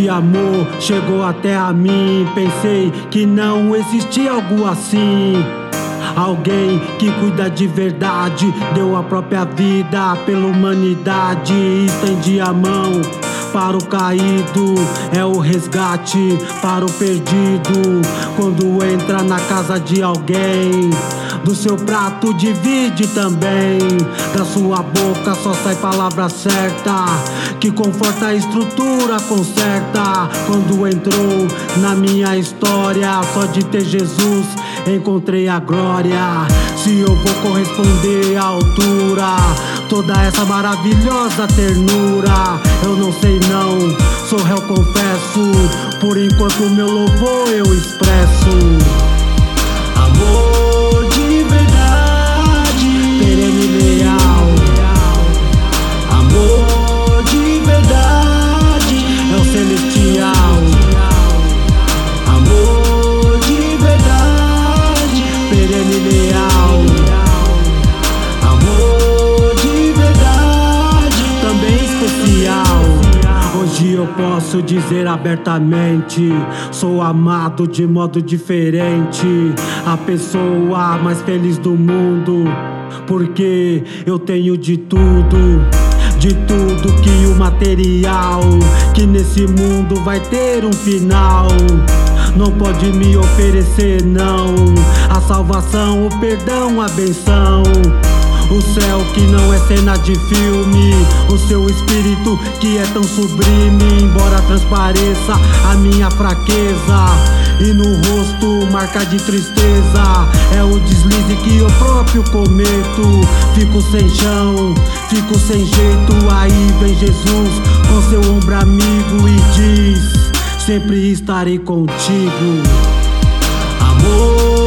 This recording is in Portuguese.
de amor chegou até a mim. Pensei que não existia algo assim. Alguém que cuida de verdade, deu a própria vida pela humanidade. Estende a mão para o caído, é o resgate para o perdido. Quando entra na casa de alguém, do seu prato divide também. Da sua boca só sai palavra certa, que conforta a estrutura, conserta. Quando entrou na minha história, só de ter Jesus encontrei a glória. Se eu vou corresponder à altura, toda essa maravilhosa ternura, eu não sei não, sou réu, confesso. Por enquanto meu louvor eu expresso. Amor de verdade, Perene e leal. amor de verdade, É o celestial. amor de verdade, Perene e leal. amor de verdade, Também especial. Hoje eu posso dizer abertamente, sou amado de modo diferente. A pessoa mais feliz do mundo, porque eu tenho de tudo. De tudo que o material, que nesse mundo vai ter um final, não pode me oferecer não. A salvação, o perdão, a benção, o céu que não é cena de filme, o seu espírito que é tão sublime. Embora transpareça a minha fraqueza, e no rosto marca de tristeza, é o deslize que eu próprio cometo. Fico sem chão, fico sem jeito, aí vem Jesus com seu ombro amigo e diz: sempre estarei contigo. amor